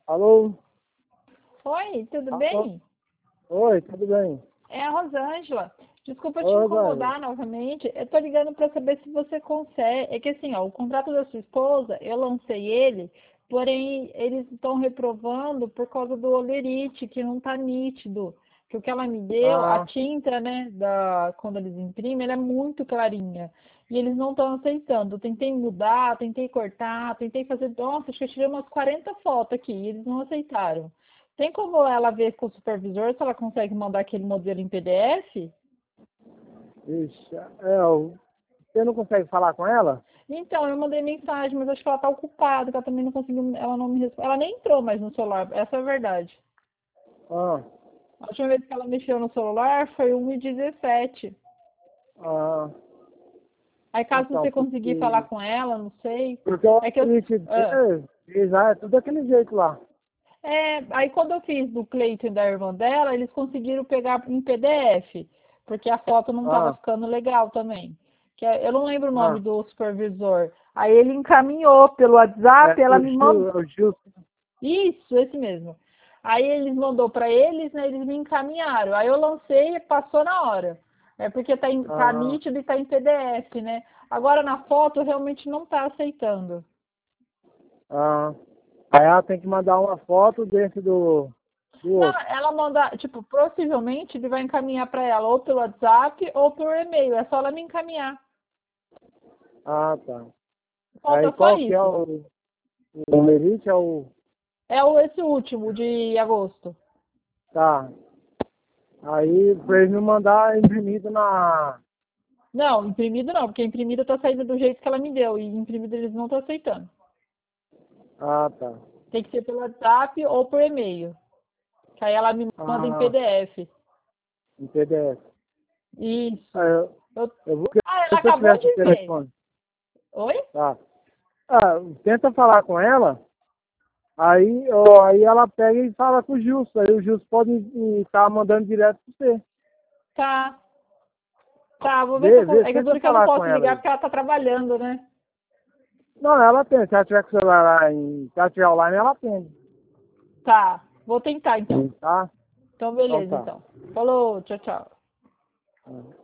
Alô? Oi, tudo Alô? bem? Oi, tudo bem? É a Rosângela. Desculpa te Oi, Rosângela. incomodar novamente. Eu tô ligando para saber se você consegue. É que assim, ó, o contrato da sua esposa, eu lancei ele, porém eles estão reprovando por causa do olerite, que não tá nítido. Que o que ela me deu, a Ah, tinta, né, quando eles imprimem, ela é muito clarinha. E eles não estão aceitando. Eu tentei mudar, tentei cortar, tentei fazer. Nossa, acho que eu tirei umas 40 fotos aqui, e eles não aceitaram. Tem como ela ver com o supervisor se ela consegue mandar aquele modelo em PDF? ixi, você não consegue falar com ela? Então, eu mandei mensagem, mas acho que ela tá ocupada, que ela também não conseguiu, ela não me respondeu. Ela nem entrou mais no celular, essa é a verdade. Ah, A última vez que ela mexeu no celular foi 1h17. ah, Aí caso então, você conseguir falar porque, com ela, não sei. porque o É que eu. Elite ah, já é tudo daquele jeito lá. aí quando eu fiz do Cleiton e da irmã dela, eles conseguiram pegar em PDF, porque a foto não estava Ah, ficando legal também. Eu não lembro o nome ah, do supervisor. Aí ele encaminhou pelo WhatsApp, ela me mandou. É o Gil. Isso, esse mesmo. Aí eles mandou para eles, né? Eles me encaminharam. Aí eu lancei e passou na hora. É porque tá Ah, nítido e tá em PDF, né? Agora na foto realmente não tá aceitando. ah. Aí ela tem que mandar uma foto dentro do Não, outro. ela manda, tipo, possivelmente ele vai encaminhar para ela ou pelo WhatsApp ou por e-mail. É só ela me encaminhar. Ah, tá. Aí Falta só qual que é isso. o Elite? É o... Esse último de agosto. Tá. Aí, pra eles me mandar imprimido na... Não, imprimido não, porque imprimido tá saindo do jeito que ela me deu e imprimido eles não estão aceitando. Ah, tá. Tem que ser pelo WhatsApp ou por e-mail. Que aí ela me manda em Ah, PDF. em PDF. Ah, Isso. Eu... se ela eu acabou tivesse o de ver. telefone, Oi? tá. Ah, tenta falar com ela, aí ela pega e fala com o Justo. Aí o Justo pode estar mandando direto pra você. Tá. Tá, vou ver se eu consigo. É que Tenta duro que eu não falar com posso ela ligar aí. porque ela tá trabalhando, né? Não, ela atende. Se ela tiver com o celular lá, se ela tiver online, ela atende. Tá. Vou tentar então. Tá? Então, Então beleza, tá. então. Falou, tchau, tchau. Ah.